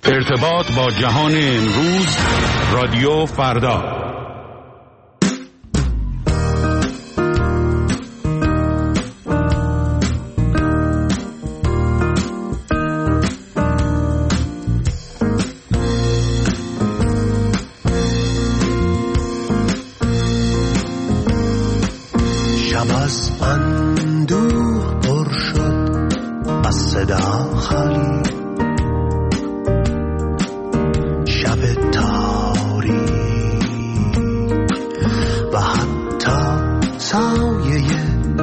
ارتباط با جهان امروز، رادیو فردا. شب از اندوه پر شد از صدا خالی، شب تاریک و حتی سایه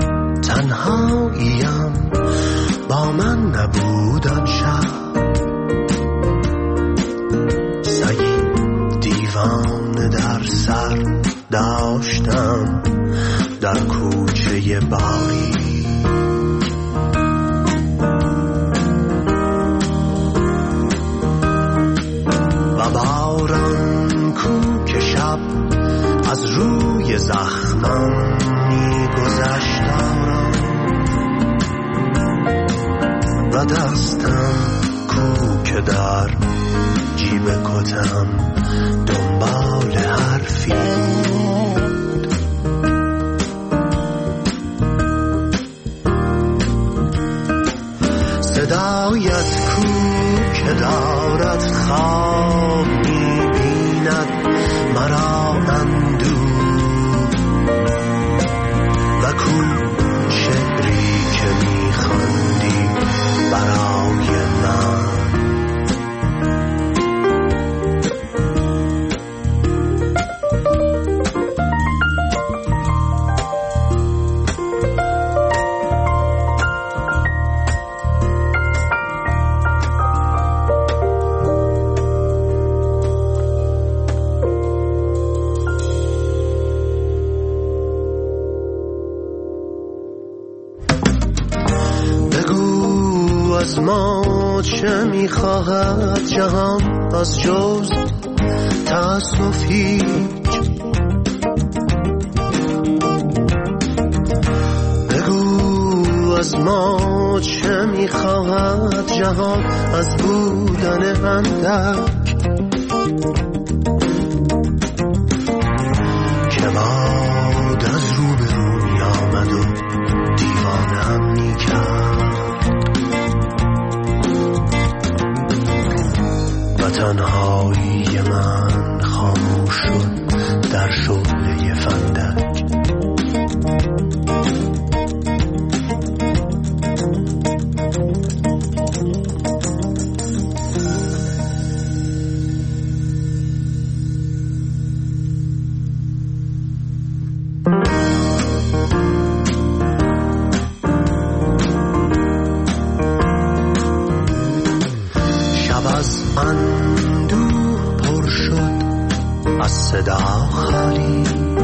تنهاییم با من نبود آن شب. سگی دیوانه در سر داشتم در کوچه باری، و باران کو که شب از روی زخمم می‌گذشت و دستم کو که در جیب کتم دنبال حرفی بود. صدایت کو که دارد خواب می‌بیند مرا اندوه، و کو شعری که می‌خواندی برای من. از ما چه میخواهد جهان از جز تأسف هیچ؟ بگو از ما چه میخواهد جهان از بودن اندک که باد از رو به رو می آمد و دیوانه هم میکرد و تنهایی من خاموش شد در شعله فندک. اندوه پر شد از صدا خالی،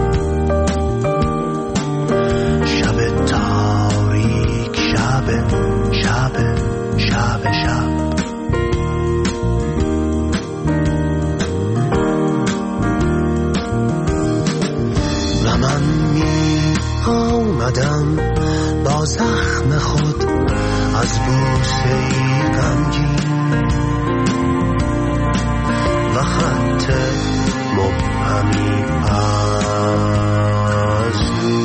شب تاریک، شب شب شب شب. و من می آمدم با زخم خود از بوسه‌ای غمگین و خط مبهمی از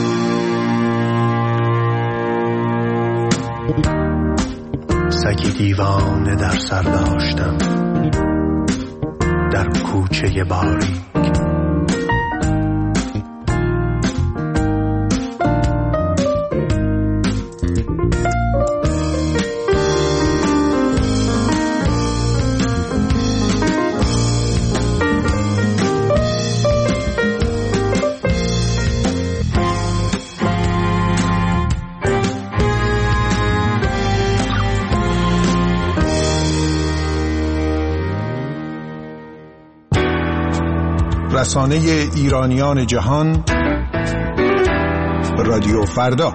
سگی دیوانه در سر داشتم در کوچه باری. رسانه ایرانیان جهان، رادیو فردا.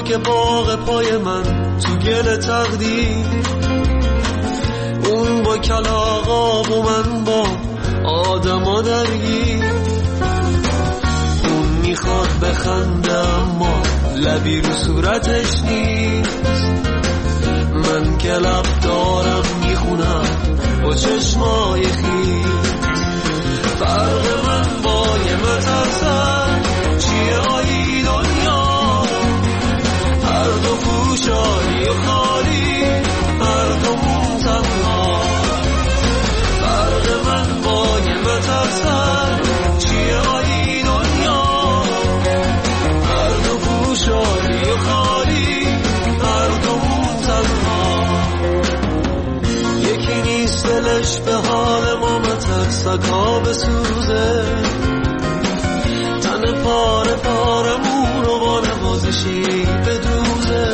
خاک باغ پای من تو گل تقدیر، اون با کلاغاب و من با آدما درگیر. اون میخواد بخنده اما لبی رو صورتش نیست، من که لب دارم میخونم با چشمای خیس. فرق من با یه مترسم چیه آیی دنیا، هر دو پوشانی و خالی، هر دو تنها. فرق من با یه مترسم چیه آیی دنیا، هر دو پوشانی و خالی، هر دو تنها. یکی نیست دلش به حال ما مترسکا بسوزه، تن پاره پارمون رو با نوازشی بدوزه.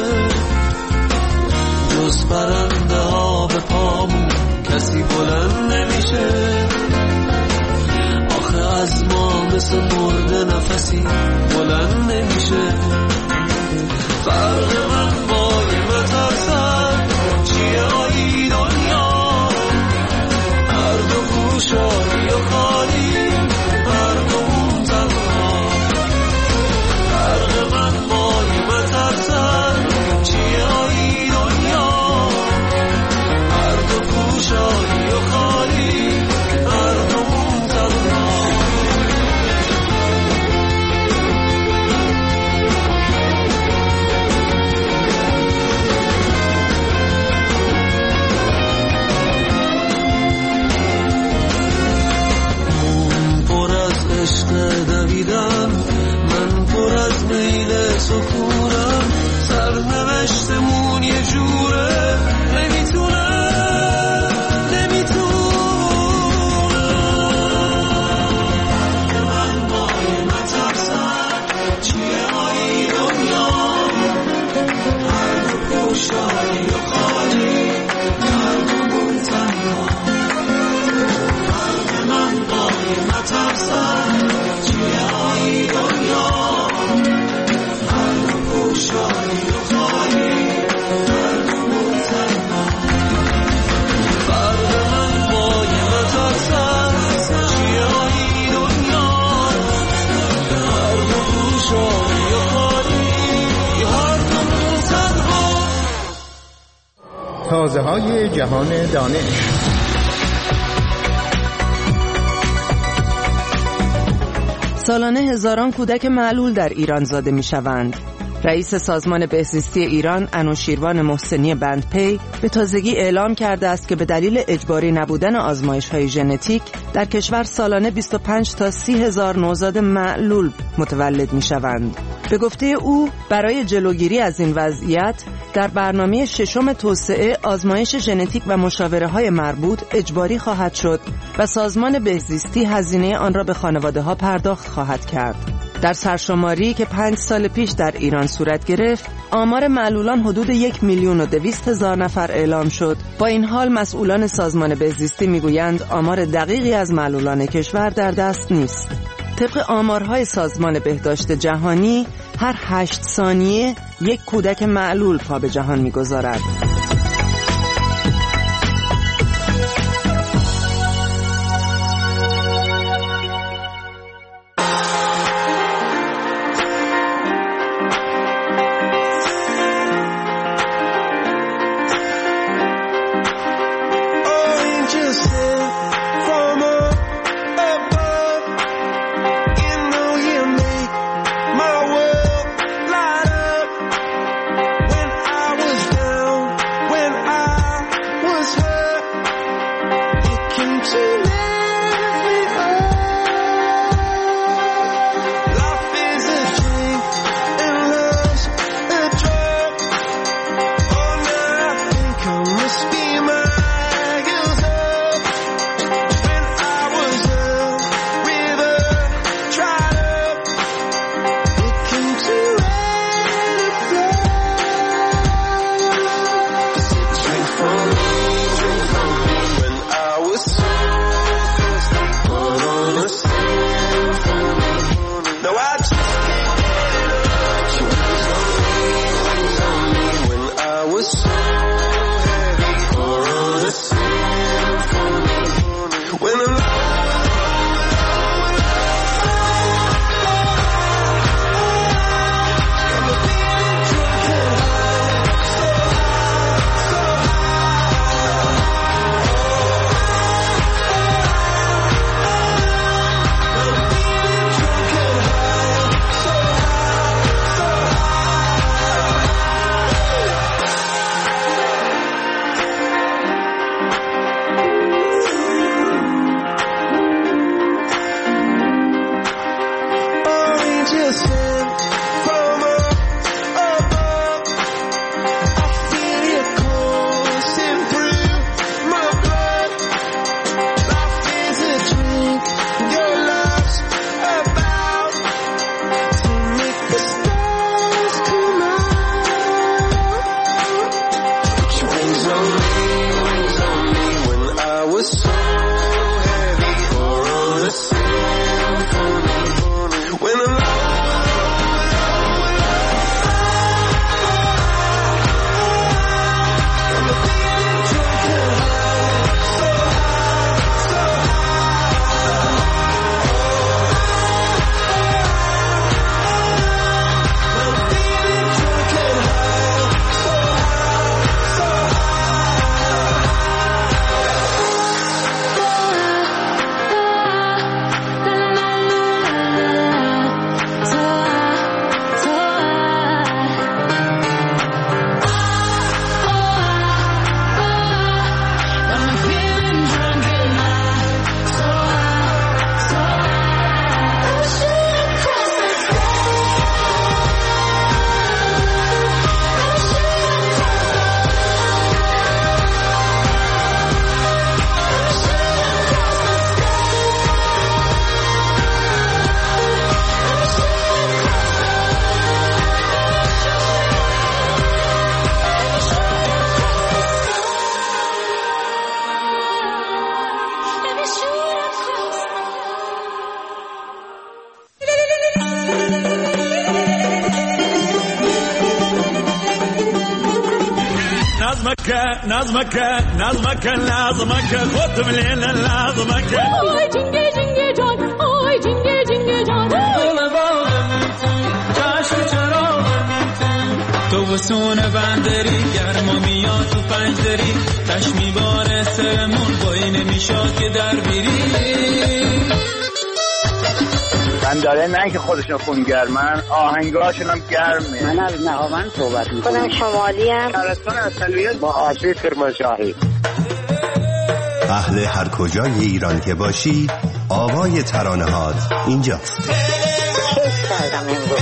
جز پرنده ها به پامون کسی بلند نمیشه، آخه از ما مثل مرده نفسی بلند نمیشه. فرق من با یه مترسم چیه آیی دنیا، هر دو پوشانی و خالی، هر دو تنها. فرق من با یه مترسم چیه آیی دنیا، هر دو پوشانی و خالی، هر دو تنها. دویدم من پر از میل سکونم، سرنوشتمون یه جوره نمیتونم من با یه مترسم چیه آیی دنیا، هر دو پوشانی و خالی، هر دو تنها. فرق من با یه مترسم چیه آیی دنیا، هر دو پوشانی و خالی، هر دو تنها. فرق من با یه مترسم چیه آیی دنیا، هر دو پوشانی و خالی، هر دو تنها. تازه های جهان دانش. سالانه هزاران کودک معلول در ایران زاده می‌شوند. رئیس سازمان بهزیستی ایران انوشیروان محسنی بندپی به تازگی اعلام کرده است که به دلیل اجباری نبودن آزمایش‌های ژنتیک در کشور سالانه 25 تا 30 هزار نوزاد معلول متولد می‌شوند. به گفته او برای جلوگیری از این وضعیت در برنامه ششم توسعه آزمایش ژنتیک و مشاوره‌های مربوط اجباری خواهد شد و سازمان بهزیستی هزینه آن را به خانواده‌ها پرداخت خواهد کرد. در سرشماری که 5 سال پیش در ایران صورت گرفت، آمار معلولان حدود 1,200,000 نفر اعلام شد. با این حال مسئولان سازمان بهزیستی میگویند آمار دقیقی از معلولان کشور در دست نیست. طبق آمارهای سازمان بهداشت جهانی، هر 8 ثانیه یک کودک معلول پا به جهان می‌گذارد. was so heavy or on the symphony. When I'm نظمك خود مليل لازمك آی جنگه جنگه جان آی جنگه جنگه جان چشم چراغ تو وسون بندری گرما میاد تو پنجدری تشمی باره سرمون بایی نمیشاد که در بیری بنداره نه که خودشون خونگرمن آهنگاشون هم گرمه. من از نهاوند صحبت میکنم. خودم شمالی هم شهرستان اصلیت با آشی کرمانشاهی. اهل هر کجای ایران که باشی آوای ترانه‌هات اینجاست. کیف کردم امروز.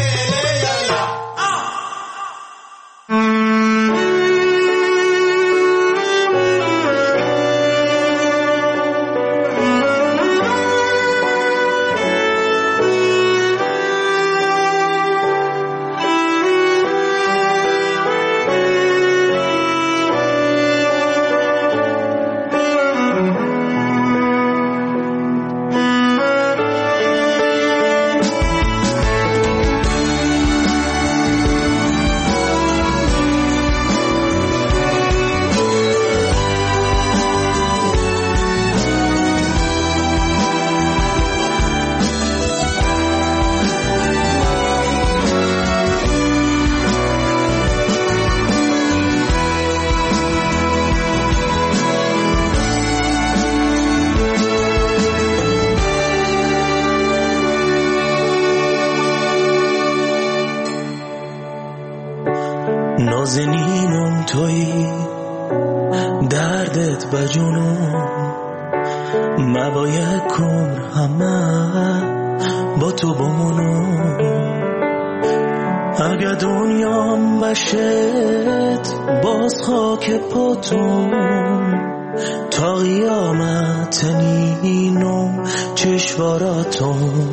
نازنینم تویی دردت بجنون مباید کن همه با تو بمونم اگه دنیام بشت باز خاک پاتون تا قیامت نینم چشواراتون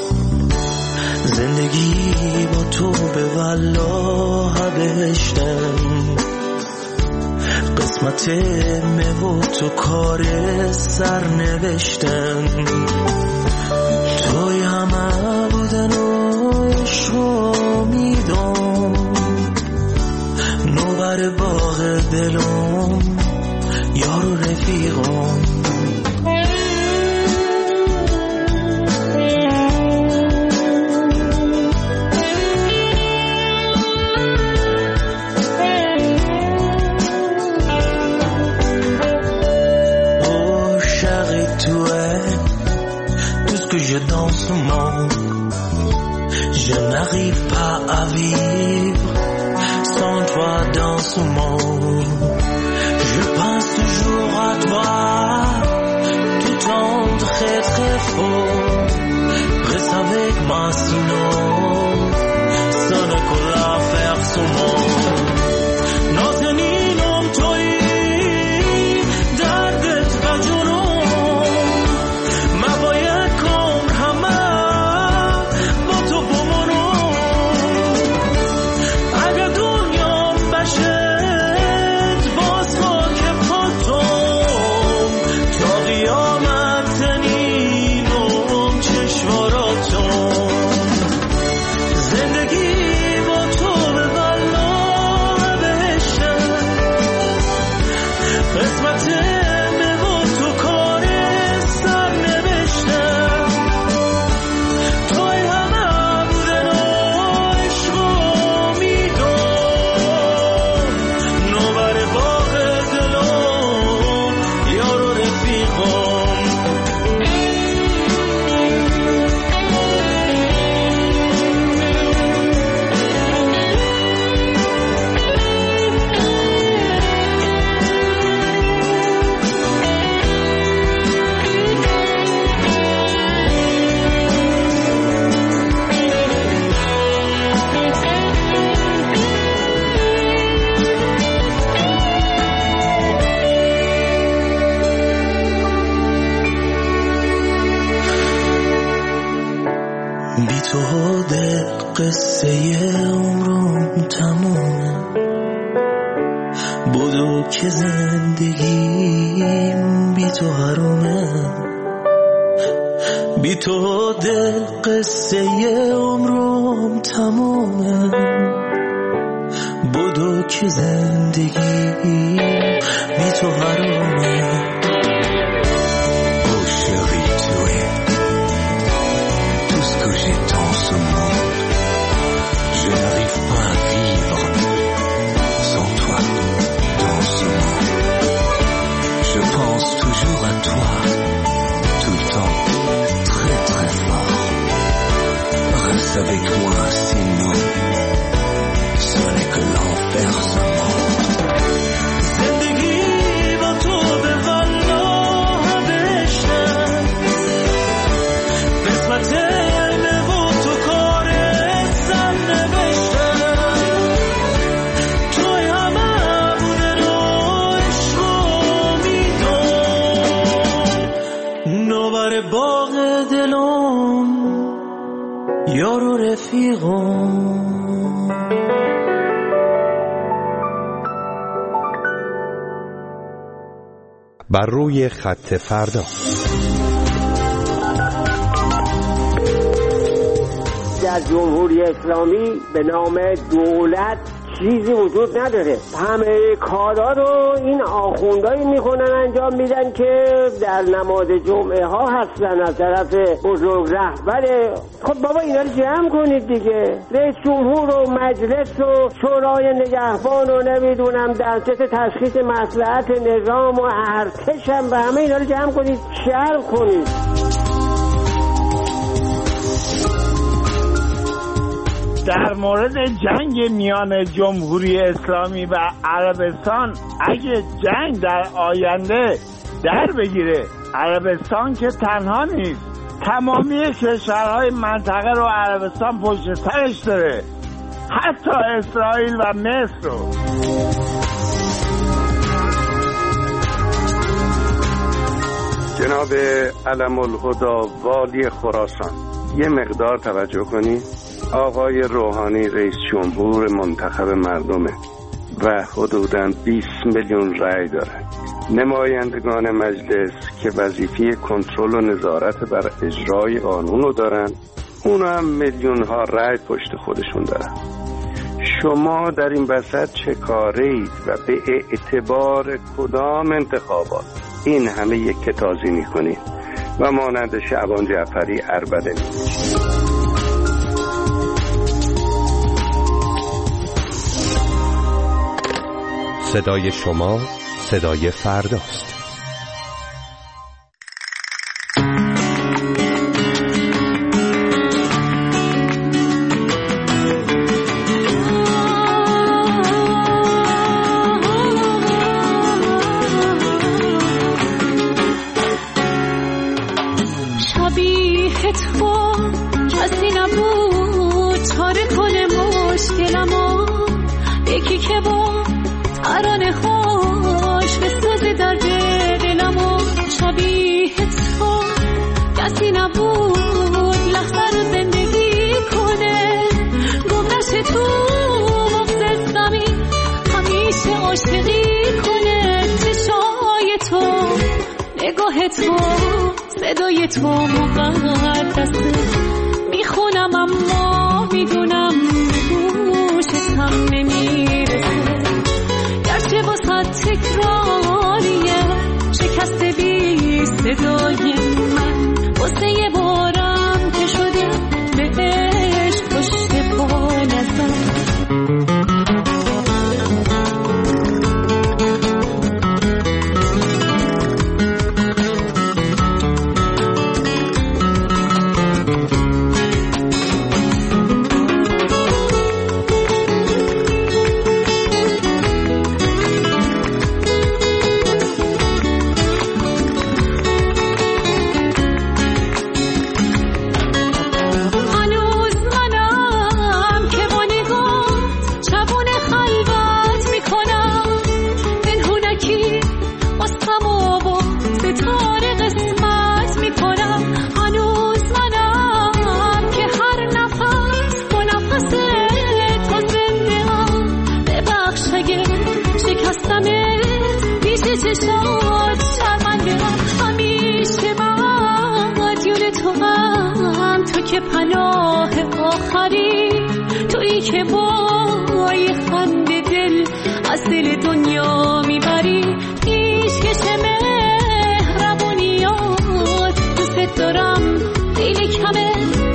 زندگی با تو به والله بهشتم قسمت و تو کار سر نوشتم توی همه بودن و عشق میدم نوبر باغ دلم یار و رفیقم Dans ce monde, je n'arrive pas à vivre sans toi dans ce monde. Je pense toujours à toi, tout en très très fort. Reste avec moi sinon, ça ne peut la faire ce monde. نازنینم تویی دردت بجنون مباید کن همه با تو بمونم اگر دنیام بشه باز خاک پاتم قصه عمرم تمومه، بدو که زندگیم بی تو حرومه، بی تو دل قصه عمرم تمومه، بدو که زندگیم بی تو حرومه. Avec moi, sinon ce n'est que l'enfer seulement. زندگی با تو به والا بشه، قسمت علمه و تو کار سر نوشته، توی همه بوده رو عشق و میدون، نوبر باغ دلم یارو رفیقم. بر روی خط فردا. در جمهوری اسلامی به نام دولت چیزی وجود نداره، همه کارا رو این آخوندایی میکنن انجام میدن که در نماز جمعه ها هستن از طرف بزرگ رهبر. خب بابا اینا رو جمع کنید دیگه، رئیس جمهور و مجلس و شورای نگهبان و نمیدونم دستگاه تشخیص مصلحت نظام و ارتش هم و همه اینا رو جمع کنید، شرح کنید. در مورد جنگ میان جمهوری اسلامی و عربستان، اگه جنگ در آینده در بگیره، عربستان که تنها نیست، تمامی کشورهای منطقه رو عربستان پشت سرش داره، حتی اسرائیل و مصر رو. جناب علم الهدا والی خراسان، یه مقدار توجه کنید. آقای روحانی رئیس جمهور منتخب مردمه و حدوداً 20 میلیون رأی داره. نمایندگان مجلس که وظیفه کنترل و نظارت بر اجرای قانون رو دارن، اونا هم میلیون ها رأی پشت خودشون دارن. شما در این وسط چه کاره اید و به اعتبار کدام انتخابات این همه یک کتازی میکنید و مانند شعبان جعفری عربده میکنید؟ صدای شما صدای فرداست. شبیه تو کسی نبود چاره کنه مشکلمو، یکی که با ترانه خوش بسازه درد دلمو. شبیه تو کسی نبود لحظه رو زندگی کنه، گمنشه تو مغز زمین همیشه عاشقی کنه. چشای تو، نگاه تو، صدای تو مقدسه، میخونم اما میدونم گوشتم نمیرسه. گرچه واسه تکراریه شکست بی صدای من، واسه یه بارم که شده بهش پشت پا نزن. که پناه آخری، تویی که با یه خنده دل از دل دنیا میبری. پیشکش مهربونیات دوست دارم، خیلی کمه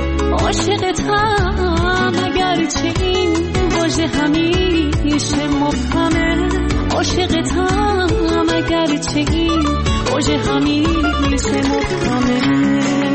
عاشقتم، اگرچه این واژه همیشه مبهمه. عاشقتم اگرچه این واژه همیشه مبهمه.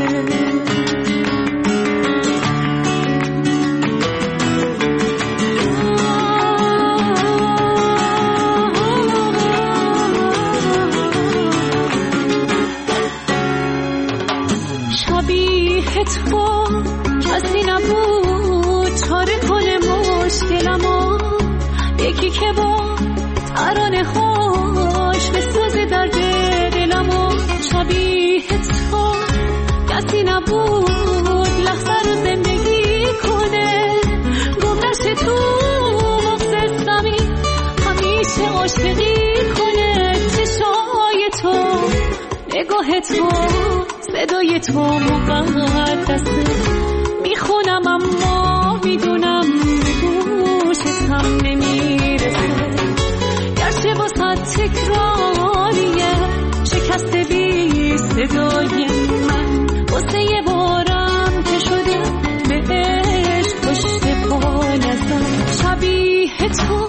تو کسی نبود چاره کنه مشکلمو، یکی که با ترانه هاش بسازه درد دلمو. شبیه تو کسی نبود لحظه رو زندگی کنه، گم نشه تو مغز زمین همیشه عاشقی کنه. چشای تو، نگاه تو، صدای تو مقدسه، میخونم اما میدونم گوشتم نمیرسه. گرچه واسه تکراریه شکست بی صدای من، واسه یه بارم که شده بهش پشت پا نزن. شبیه تو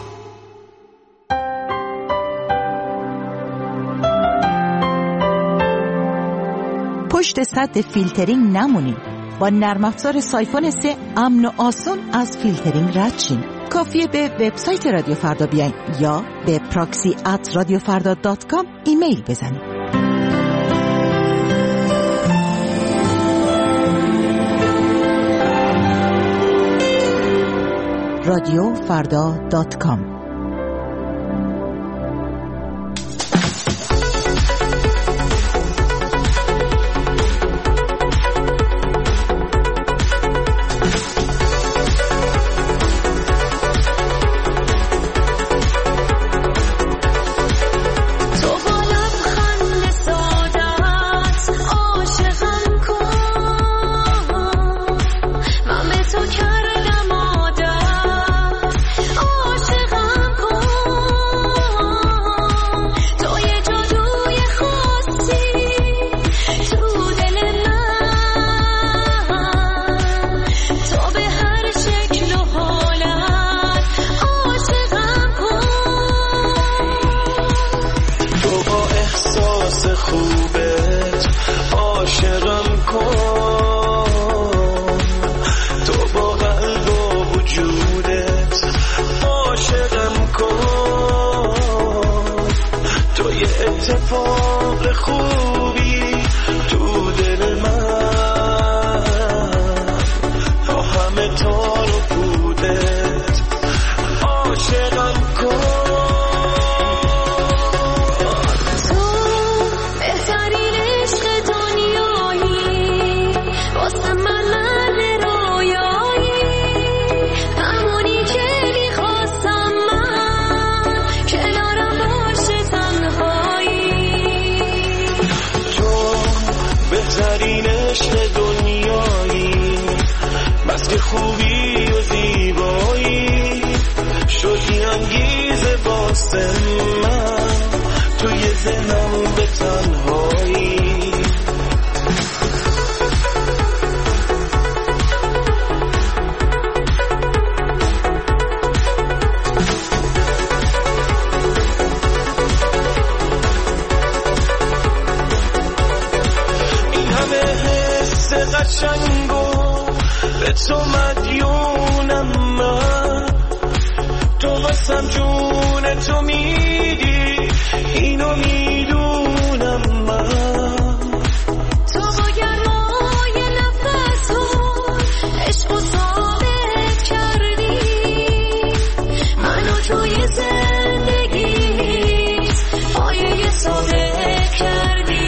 پشت سد فیلترینگ نمونید. با نرم افزار سایفون 3 امن و آسون از فیلترینگ رد شین. کافیه به وبسایت رادیو فردا بیاین یا به proxy@radiofarda.com ایمیل بزنید. radiofarda.com. اتفاق خوبی تو دل من، با همه تار و پودت عاشقم کن. تو بهترین عشق دنیایی، واسه من مرد رویایی، همونی که میخواستم من کنارم باشه تنهایی. بهترین عشق دنیایی، بس که خوبی و زیبایی، شدی انگیزه واسه من توی ذهنم به تنهایی. قشنگو به تو مدیونم من، تو واسم جون تو میدی، اینو میدونم من. تو با گرمای نفسو عشقو ثابت کردی، منو توی زندگی پایه ثابت کردی.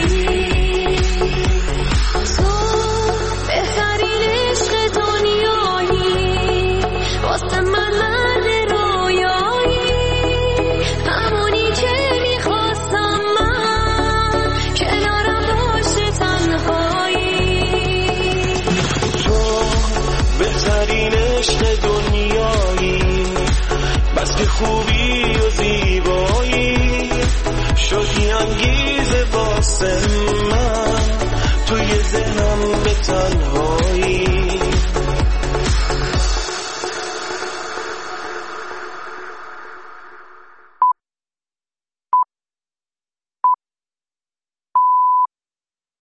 خوبی و زیبایی شدی انگیزه واسه من توی ذهنم به تنها